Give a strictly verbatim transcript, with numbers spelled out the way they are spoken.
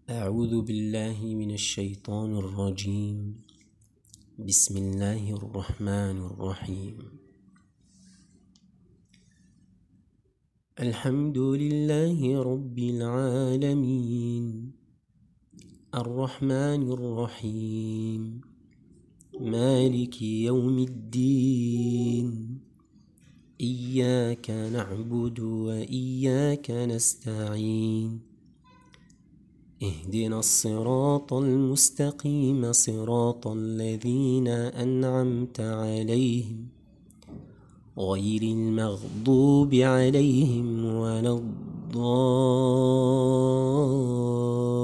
أعوذ بالله من الشيطان الرجيم. بسم الله الرحمن الرحيم. الحمد لله رب العالمين، الرحمن الرحيم، مالك يوم الدين، إياك نعبد وإياك نستعين، اهدنا الصراط المستقيم صراط الذين أنعمت عليهم غير المغضوب عليهم ولا الضالين.